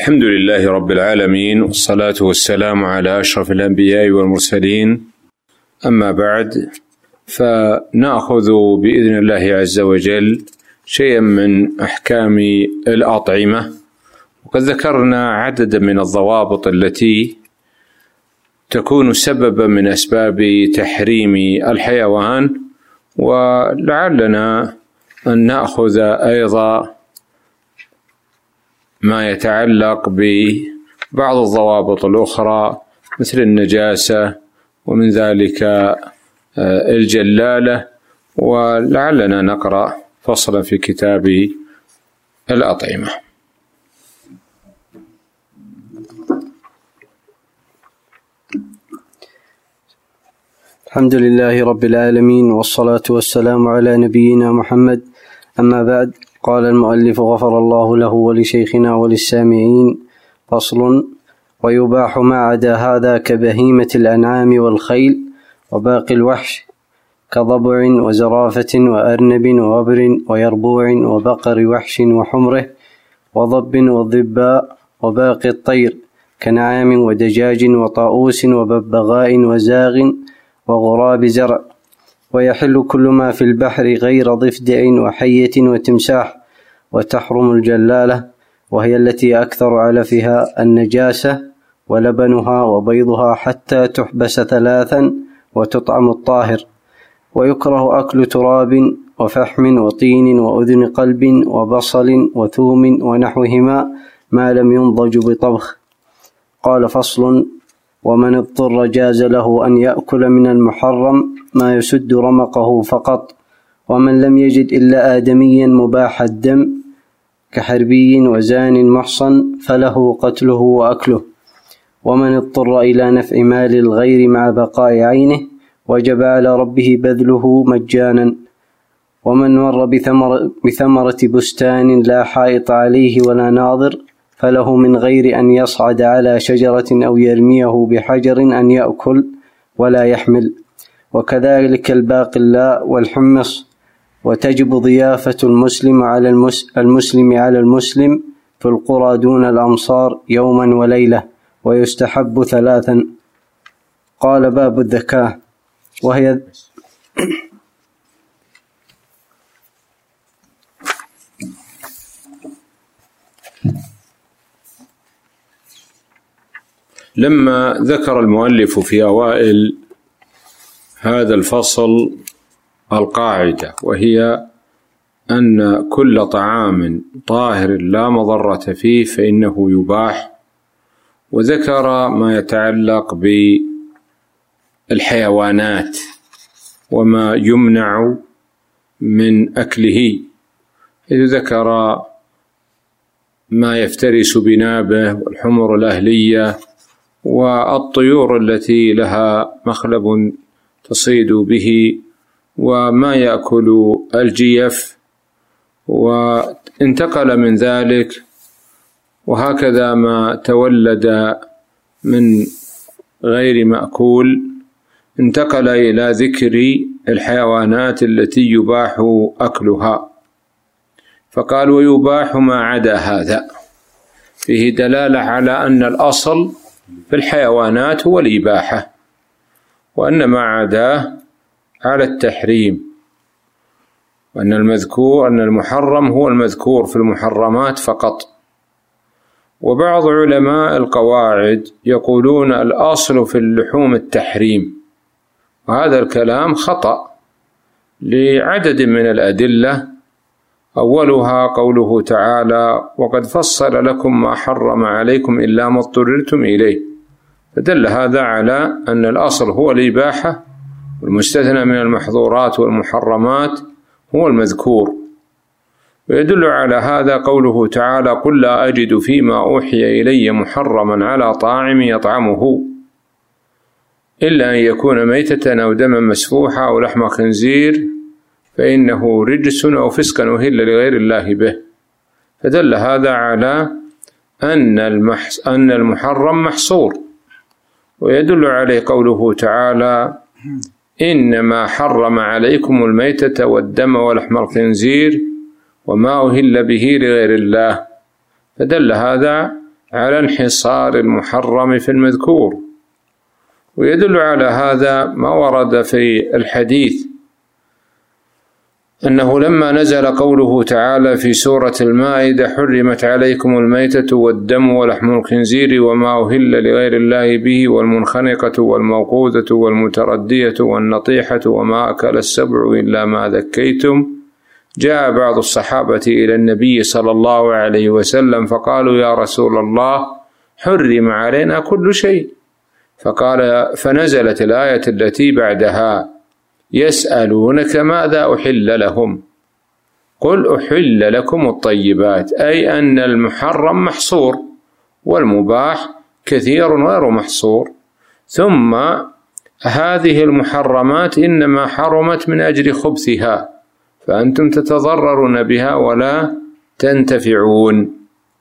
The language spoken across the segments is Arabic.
الحمد لله رب العالمين، والصلاة والسلام على أشرف الأنبياء والمرسلين. أما بعد، فنأخذ بإذن الله عز وجل شيئا من أحكام الأطعمة، وقد ذكرنا عددا من الضوابط التي تكون سببا من أسباب تحريم الحيوان، ولعلنا أن نأخذ أيضا ما يتعلق ببعض الضوابط الأخرى مثل النجاسة ومن ذلك الجلالة، ولعلنا نقرأ فصلا في كتاب الأطعمة. الحمد لله رب العالمين، والصلاة والسلام على نبينا محمد. أما بعد، قال المؤلف غفر الله له ولشيخنا وللسامعين: فصل: ويباح ما عدا هذا كبهيمة الأنعام والخيل وباقي الوحش كضبع وزرافة وأرنب وغبر ويربوع وبقر وحش وحمره وضب وضباء وباقي الطير كنعام ودجاج وطاؤوس وببغاء وزاغ وغراب زرع. ويحل كل ما في البحر غير ضفدع وحية وتمساح. وتحرم الجلالة، وهي التي أكثر علفها النجاسة، ولبنها وبيضها حتى تحبس 3 وتطعم الطاهر. ويكره أكل تراب وفحم وطين وأذن قلب وبصل وثوم ونحوهما ما لم ينضج بطبخ. قال: فصل: ومن اضطر جاز له أن يأكل من المحرم ما يسد رمقه فقط، ومن لم يجد إلا آدميا مباح الدم كحربي وزان محصن فله قتله وأكله. ومن اضطر إلى نفع مال الغير مع بقاء عينه وجب على ربه بذله مجانا. ومن مر بثمرة بستان لا حائط عليه ولا ناظر فله من غير أن يصعد على شجرة أو يرميه بحجر أن يأكل ولا يحمل. وكذلك الباقلاء والحمص. وتجب ضيافة المسلم على المسلم في القرى دون الأمصار يوما وليلة، ويستحب 3. قال: باب الذكاة، وهي لما ذكر المؤلف في أوائل هذا الفصل القاعدة، وهي أن كل طعام طاهر لا مضرة فيه فإنه يباح، وذكر ما يتعلق بالحيوانات وما يمنع من أكله، إذ ذكر ما يفترس بنابه والحمر الأهلية والطيور التي لها مخلب تصيد به وما يأكل الجيف، وانتقل من ذلك وهكذا ما تولد من غير مأكول، انتقل إلى ذكر الحيوانات التي يباح أكلها، فقال: ويباح ما عدا هذا. فيه دلالة على أن الأصل في الحيوانات هو الإباحة، وأن ما عداه على التحريم، وأن المحرم هو المذكور في المحرمات فقط. وبعض علماء القواعد يقولون الأصل في اللحوم التحريم، وهذا الكلام خطأ لعدد من الأدلة، أولها قوله تعالى: وقد فصل لكم ما حرم عليكم إلا ما اضطررتم إليه، فدل هذا على أن الأصل هو الإباحة، والمستثنى من المحظورات والمحرمات هو المذكور. ويدل على هذا قوله تعالى: قل لا أجد فيما أوحي إلي محرما على طاعم يطعمه إلا أن يكون ميتة أو دما مسفوحا أو لحم خنزير فإنه رجس أو فسقا أهل لغير الله به. فدل هذا على أن المحرم محصور. ويدل عليه قوله تعالى: إنما حرم عليكم الميتة والدم ولحم الخنزير وما أهل به لغير الله. فدل هذا على انحصار المحرم في المذكور. ويدل على هذا ما ورد في الحديث أنه لما نزل قوله تعالى في سورة المائدة: حرمت عليكم الميتة والدم ولحم الخنزير وما أهل لغير الله به والمنخنقة والموقوذة والمتردية والنطيحة وما أكل السبع إلا ما ذكيتم، جاء بعض الصحابة إلى النبي صلى الله عليه وسلم فقالوا: يا رسول الله، حرم علينا كل شيء. فنزلت الآية التي بعدها: يسألونك ماذا أحل لهم قل أحل لكم الطيبات، أي أن المحرم محصور والمباح كثير غير محصور. ثم هذه المحرمات إنما حرمت من أجل خبثها، فأنتم تتضررون بها ولا تنتفعون.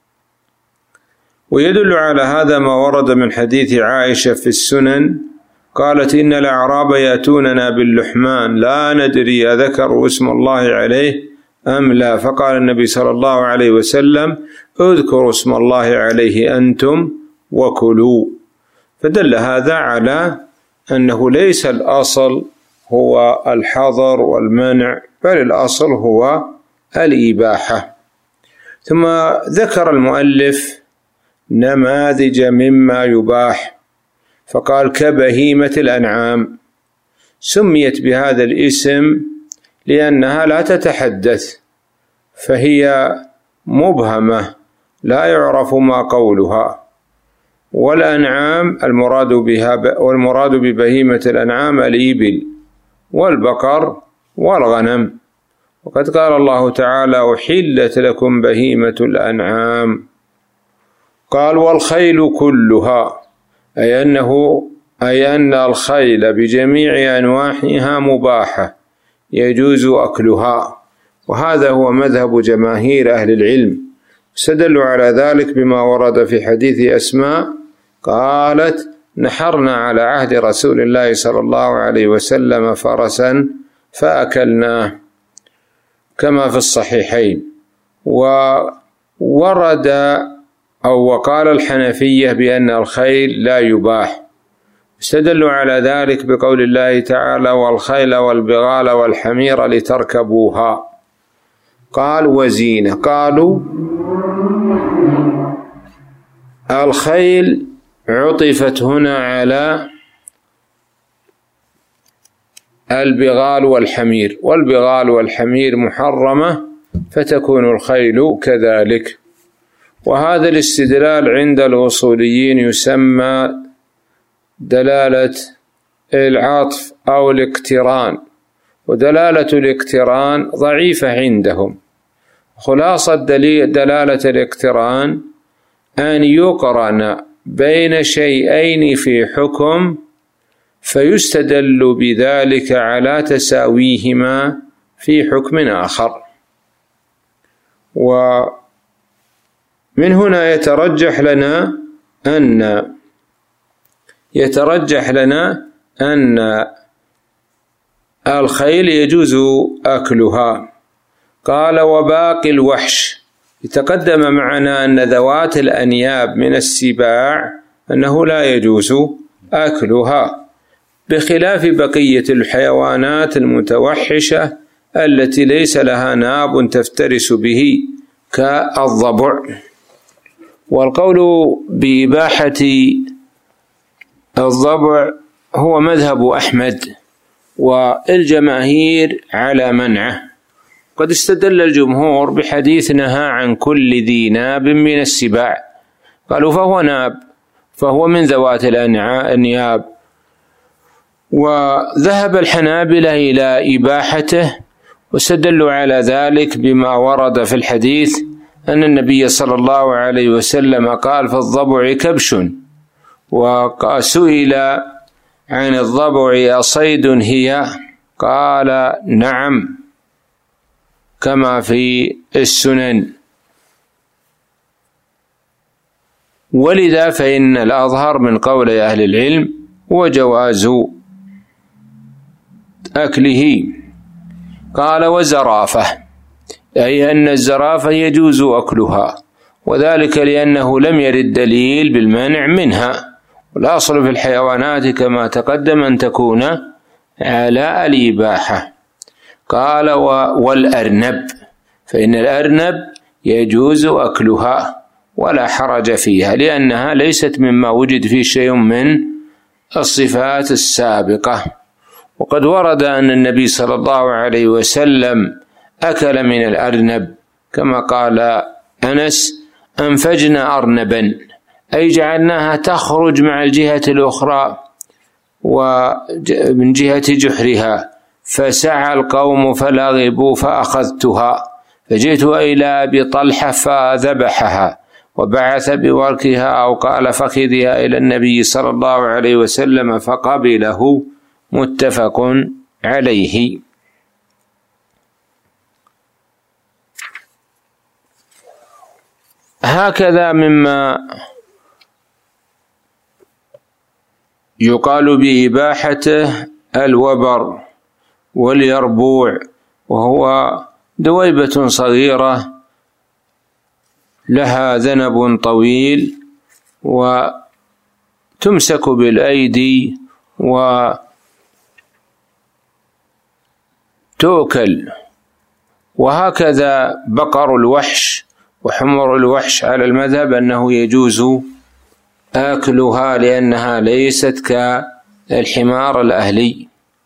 ويدل على هذا ما ورد من حديث عائشة في السنن قالت: إن الأعراب يأتوننا باللحمان لا ندري أذكروا اسم الله عليه أم لا، فقال النبي صلى الله عليه وسلم: اذكروا اسم الله عليه أنتم وكلوا. فدل هذا على أنه ليس الأصل هو الحظر والمنع، بل الأصل هو الإباحة. ثم ذكر المؤلف نماذج مما يباح، فقال: كبهيمة الأنعام، سميت بهذا الاسم لأنها لا تتحدث، فهي مبهمة لا يعرف ما قولها. والأنعام والمراد ببهيمة الأنعام الإبل والبقر والغنم. وقد قال الله تعالى: أحلت لكم بهيمة الأنعام. قال: والخيل كلها، أي أن الخيل بجميع أنواعها مباحة يجوز أكلها، وهذا هو مذهب جماهير أهل العلم. استدلوا على ذلك بما ورد في حديث أسماء قالت: نحرنا على عهد رسول الله صلى الله عليه وسلم فرسا فأكلناه، كما في الصحيحين. وقال الحنفية بأن الخيل لا يباح، استدلوا على ذلك بقول الله تعالى: والخيل والبغال والحمير لتركبوها. قال: وزينة. قالوا: الخيل عطفت هنا على البغال والحمير، والبغال والحمير محرمة، فتكون الخيل كذلك. وهذا الاستدلال عند الأصوليين يسمى دلالة العطف أو الاقتران، ودلالة الاقتران ضعيفة عندهم. خلاصة دلالة الاقتران أن يقرن بين شيئين في حكم فيستدل بذلك على تساويهما في حكم آخر. ومن هنا يترجح لنا أن الخيل يجوز أكلها. قال: وباقي الوحش، يتقدم معنا أن ذوات الأنياب من السباع أنه لا يجوز أكلها، بخلاف بقية الحيوانات المتوحشة التي ليس لها ناب تفترس به كالضبع. والقول بإباحة الضبع هو مذهب أحمد، والجماهير على منعه. قد استدل الجمهور بحديث نهى عن كل ذي ناب من السباع، قالوا فهو ناب، فهو من ذوات الأنياب. وذهب الحنابلة إلى إباحته، واستدلوا على ذلك بما ورد في الحديث أن النبي صلى الله عليه وسلم قال: في الضبع كبش. وسئل عن الضبع: أصيد هي؟ قال: نعم، كما في السنن. ولذا فإن الأظهر من قول أهل العلم هو جواز أكله. قال: وزرافة، أي أن الزرافة يجوز أكلها، وذلك لأنه لم يرد دليل بالمنع منها، والأصل في الحيوانات كما تقدم أن تكون على الإباحة. قال والأرنب، فإن الأرنب يجوز أكلها ولا حرج فيها، لأنها ليست مما وجد فيه شيء من الصفات السابقة. وقد ورد أن النبي صلى الله عليه وسلم أكل من الأرنب، كما قال أنس: أنفجنا أرنبا، أي جعلناها تخرج مع الجهة الأخرى ومن جهة جحرها، فسعى القوم فلغبوا فأخذتها، فجئت إلى أبي طلحة فذبحها وبعث بوركها أو قال فخذها إلى النبي صلى الله عليه وسلم فقبله، متفق عليه. هكذا مما يقال بإباحته الوبر واليربوع، وهو دويبة صغيرة لها ذنب طويل وتمسك بالأيدي وتؤكل. وهكذا بقر الوحش وحمر الوحش على المذهب أنه يجوز أكلها لأنها ليست كالحمار الأهلي.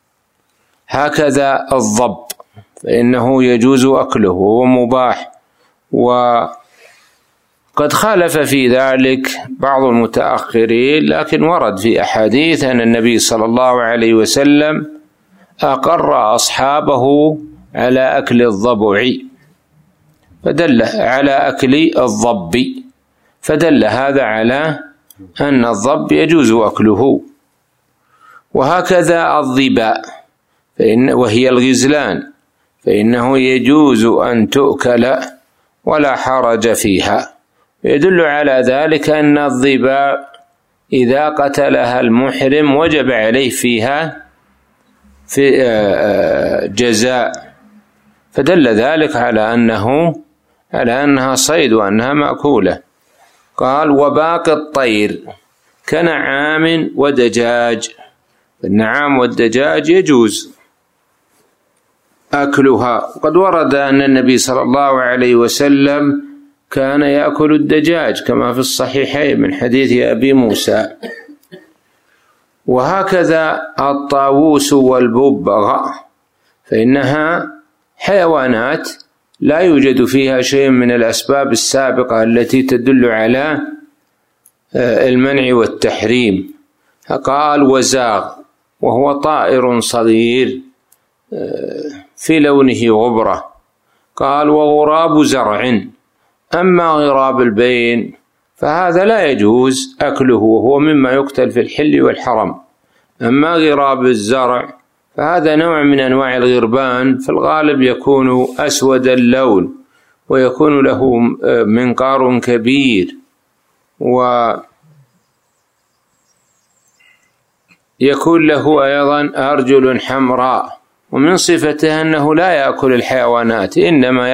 هكذا الضب فإنه يجوز أكله وهو مباح. وقد خالف في ذلك بعض المتأخرين، لكن ورد في أحاديث أن النبي صلى الله عليه وسلم أقر أصحابه على أكل الضبع، فدل على أكل الضب، فدل هذا على أن الضب يجوز أكله. وهكذا الظباء وهي الغزلان، فإنه يجوز أن تؤكل ولا حرج فيها. يدل على ذلك أن الظباء إذا قتلها المحرم وجب عليه فيها في جزاء، فدل ذلك على أنها صيد وأنها مأكولة. قال وباقي الطير كنعام ودجاج، النعام والدجاج يجوز أكلها. قد ورد أن النبي صلى الله عليه وسلم كان يأكل الدجاج كما في الصحيحين من حديث أبي موسى. وهكذا الطاووس والببغاء، فإنها حيوانات لا يوجد فيها شيء من الأسباب السابقة التي تدل على المنع والتحريم. قال وزاغ، وهو طائر صغير في لونه غبرة. قال وغراب زرع، أما غراب البين فهذا لا يجوز أكله وهو مما يقتل في الحل والحرم. أما غراب الزرع فهذا نوع من أنواع الغربان، في الغالب يكون أسود اللون ويكون له منقار كبير ويكون له أيضا أرجل حمراء. ومن صفته أنه لا يأكل الحيوانات، إنما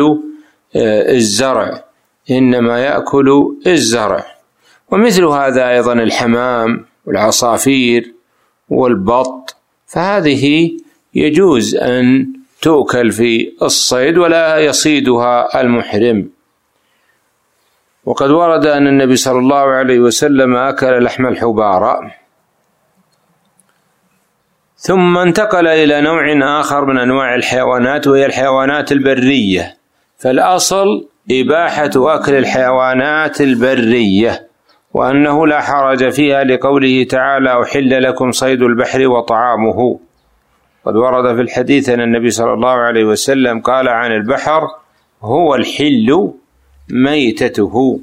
يأكل الزرع. ومثل هذا أيضا الحمام والعصافير والبط، فهذه يجوز أن تؤكل في الصيد ولا يصيدها المحرم. وقد ورد أن النبي صلى الله عليه وسلم أكل لحم الحبارة. ثم انتقل إلى نوع آخر من أنواع الحيوانات، وهي الحيوانات البرية. فالأصل إباحة أكل الحيوانات البرية، وأنه لا حرج فيها لقوله تعالى أحل لكم صيد البحر وطعامه. قد ورد في الحديث أن النبي صلى الله عليه وسلم قال عن البحر هو الحل ميتته.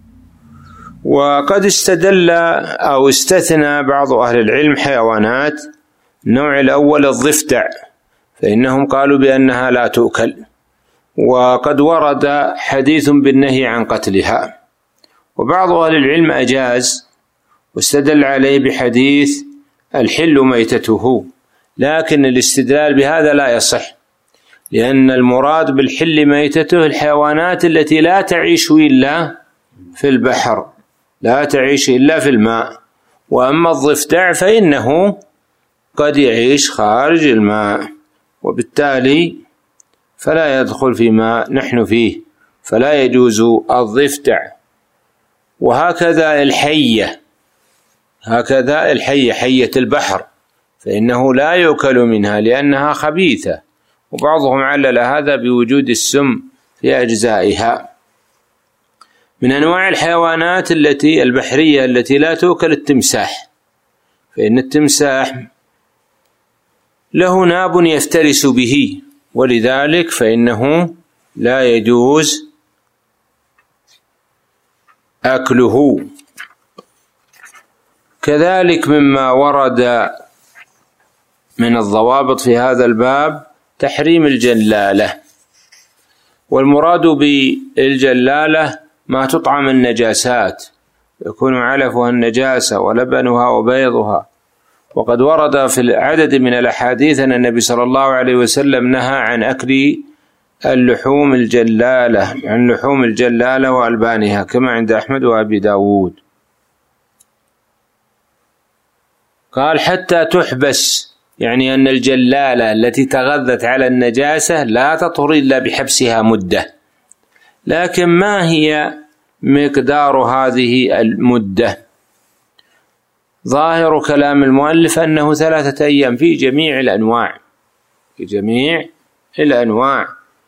وقد استدل أو استثنى بعض أهل العلم حيوانات. النوع الأول الضفدع، فإنهم قالوا بأنها لا تؤكل، وقد ورد حديث بالنهي عن قتلها. وبعض أهل العلم أجاز واستدل عليه بحديث الحل ميتته، لكن الاستدلال بهذا لا يصح، لأن المراد بالحل ميتته الحيوانات التي لا تعيش إلا في البحر، لا تعيش إلا في الماء. وأما الضفدع فإنه قد يعيش خارج الماء، وبالتالي فلا يدخل فيما نحن فيه، فلا يجوز الضفدع. وهكذا الحية، هكذا الحية، حية البحر، فإنه لا يؤكل منها لأنها خبيثة، وبعضهم علل هذا بوجود السم في أجزائها. من أنواع الحيوانات البحرية التي لا تؤكل التمساح، فإن التمساح له ناب يفترس به، ولذلك فإنه لا يجوز أكله. كذلك مما ورد من الضوابط في هذا الباب تحريم الجلالة، والمراد بالجلالة ما تطعم النجاسات، يكون علفها النجاسة ولبنها وبيضها. وقد ورد في عدد من الأحاديث أن النبي صلى الله عليه وسلم نهى عن أكل اللحوم الجلالة، عن لحوم الجلالة وألبانها، كما عند أحمد وأبي داود. قال حتى تحبس، يعني أن الجلالة التي تغذت على النجاسة لا تطهر إلا بحبسها مدة. لكن ما هي مقدار هذه المدة؟ ظاهر كلام المؤلف أنه 3 أيام في جميع الأنواع، في جميع الأنواع.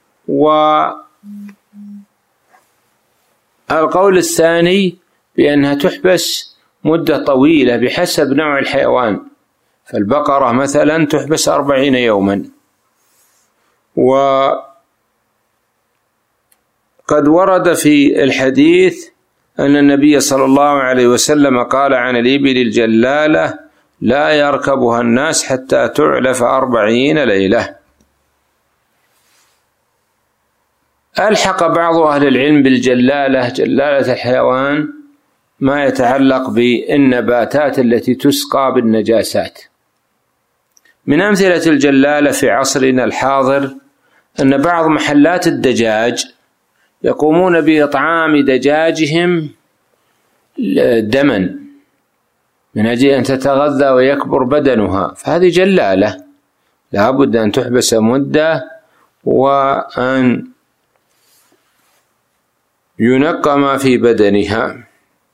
والقول الثاني بأنها تحبس مدة طويلة بحسب نوع الحيوان، فالبقرة مثلا تحبس 40 يوما. وقد ورد في الحديث أن النبي صلى الله عليه وسلم قال عن الإبل الجلالة لا يركبها الناس حتى تعلف 40 ليلة. ألحق بعض أهل العلم بالجلالة، جلالة الحيوان، ما يتعلق بالنباتات التي تسقى بالنجاسات. من أمثلة الجلالة في عصرنا الحاضر أن بعض محلات الدجاج يقومون بإطعام دجاجهم دما من أجل أن تتغذى ويكبر بدنها، فهذه جلالة لا بد أن تحبس مدة وأن ينقى ما في بدنها.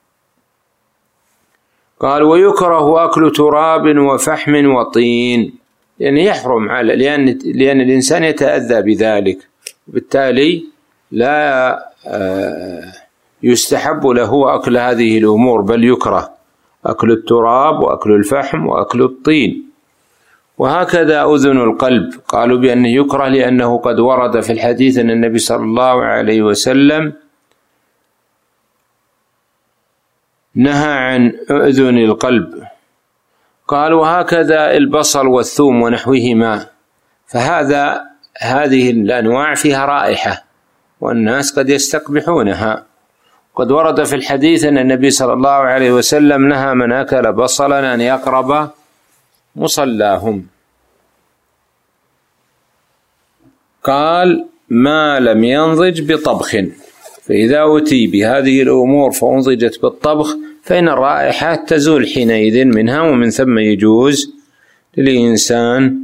قال ويكره أكل تراب وفحم وطين، يعني يحرم على لأن الإنسان يتأذى بذلك، وبالتالي لا يستحب له أكل هذه الأمور، بل يكره أكل التراب وأكل الفحم وأكل الطين. وهكذا أذن القلب، قالوا بأنه يكره لأنه قد ورد في الحديث أن النبي صلى الله عليه وسلم نهى عن أذن القلب. قال وهكذا البصل والثوم ونحوهما، هذه الأنواع فيها رائحة والناس قد يستقبحونها. قد ورد في الحديث أن النبي صلى الله عليه وسلم نهى من أكل بصلا أن يقرب مصلاهم. قال ما لم ينضج بطبخ، فإذا أتي بهذه الأمور فأنضجت بالطبخ فإن الرائحة تزول حينئذ منها، ومن ثم يجوز للإنسان.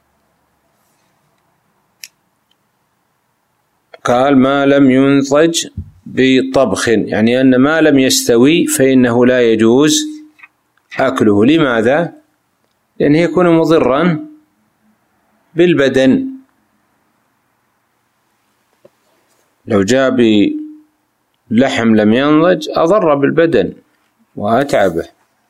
قال ما لم ينضج بطبخ، يعني أن ما لم يستوي فإنه لا يجوز أكله. لماذا؟ لأنه يكون مضرا بالبدن. لو جاء بلحم لم ينضج أضر بالبدن وأتعبه.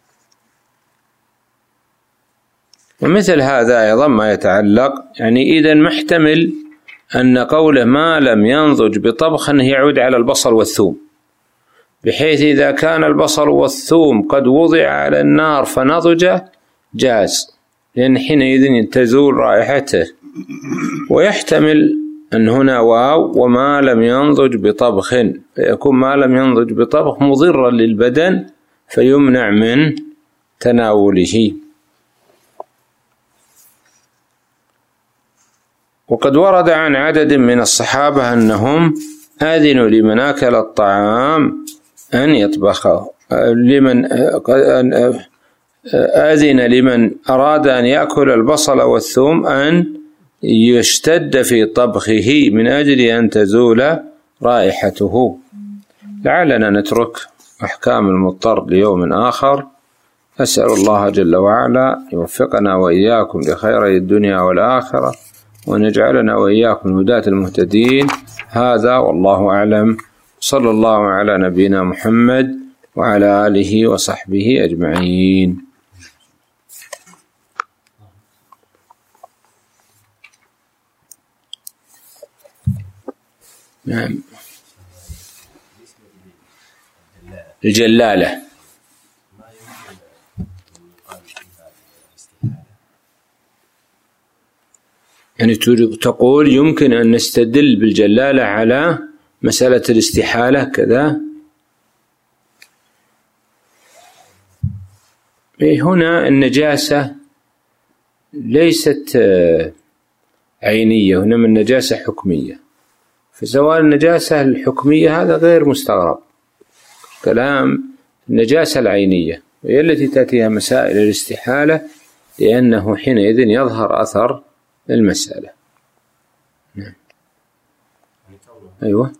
ومثل هذا أيضا ما يتعلق، يعني إذا محتمل أن قوله ما لم ينضج بطبخ يعود على البصل والثوم، بحيث إذا كان البصل والثوم قد وضع على النار فنضج جاز، لأن حينئذ تزول رائحته. ويحتمل أن هنا واو وما لم ينضج بطبخ، فيكون ما لم ينضج بطبخ مضرا للبدن فيمنع من تناوله. وقد ورد عن عدد من الصحابة أنهم آذنوا لمن أكل الطعام أن يطبخه، آذن لمن أراد أن يأكل البصل والثوم أن يشتد في طبخه من أجل أن تزول رائحته. لعلنا نترك أحكام المضطر ليوم آخر. أسأل الله جل وعلا يوفقنا وإياكم لخير الدنيا والآخرة، وأن يجعلنا وإياكم هداة المهتدين. هذا والله أعلم، صلى الله على نبينا محمد وعلى آله وصحبه أجمعين. نعم. الجلالة يعني تقول يمكن أن نستدل بالجلالة على مسألة الاستحالة كذا. هنا النجاسة ليست عينية، هنا من نجاسة حكمية، فزوال النجاسة الحكمية هذا غير مستغرب. كلام النجاسة العينية وهي التي تأتيها مسائل الاستحالة، لأنه حينئذ يظهر أثر المسألة. نعم. أيوة،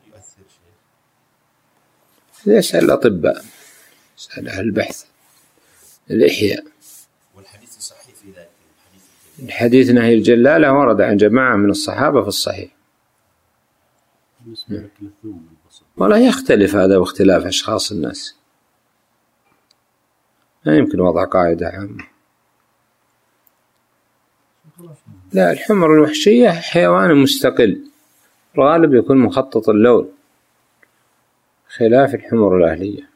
يسأل الأطباء، يسأل أهل البحث الإحياء. والحديث صحيح في ذلك. الحديث نهي الجلالة ورد عن جماعة من الصحابة في الصحيح. ولا يختلف هذا واختلاف أشخاص الناس، لا يمكن وضع قاعدة عامة. لا، الحمر الوحشية حيوان مستقل، الغالب يكون مخطط اللون، خلاف الحمر الأهلية.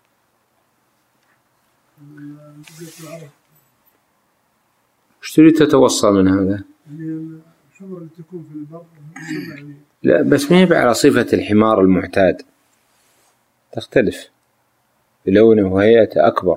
وش تريد تتوصل من هذا؟ الحمر اللي تكون في البر لا، بس ما هي على صفة الحمار المعتاد، تختلف بلونه وهيئته أكبر.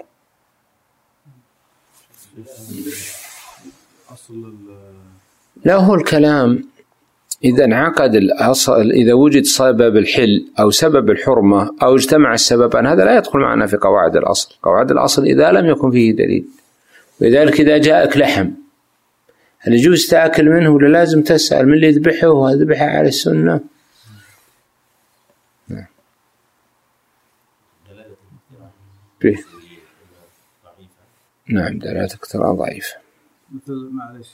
لا، هو الكلام إذا انعقد الأصل، إذا وجد سبب الحل أو سبب الحرمة أو اجتمع السببان، هذا لا يدخل معنا في قواعد الأصل. قواعد الأصل إذا لم يكن فيه دليل. ولذلك إذا جاءك لحم، هل يجوز تأكل منه ولا لازم تسأل من اللي يذبحه وذبحه على السنة؟ نعم، دلالة اقتران ضعيفة. مثل معلش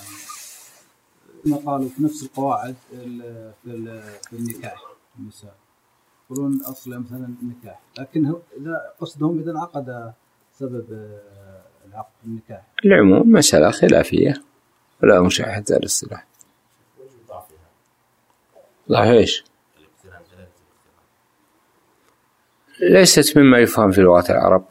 ما قالوا في نفس القواعد في النكاح النساء يقولون أصل مثلا النكاح، لكن إذا قصدهم إذا انعقد سبب العقد النكاح. العموم مسألة خلافية ولا مشاهد هذا الاصطلاح. ضعف إيش؟ ليست مما يفهم في لغة العرب.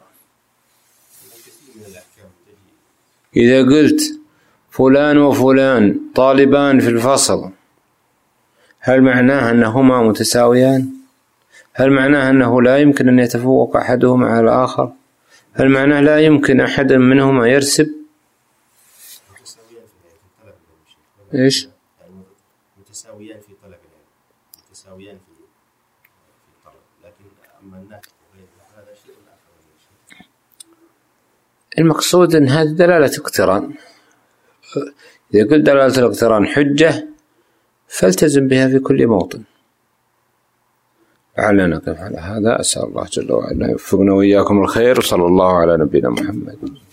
إذا قلت فلان وفلان طالبان في الفصل، هل معناه أنهما متساويان؟ هل معناه أنه لا يمكن أن يتفوق أحدهما على الآخر؟ هل معناه لا يمكن أحد منهما يرسب؟ إيش؟ متساويان في طلب العلم، متساويان في الطلب، لكن أما النحو وغير هذا شيء آخر. المقصود أن هذه دلالة اقتران. إذا قلت دلالة الاقتران حجة فالتزم بها في كل موطن. لعلنا نقف على هذا. أسأل الله جل وعلا يوفقنا وإياكم الخير، وصلى الله على نبينا محمد.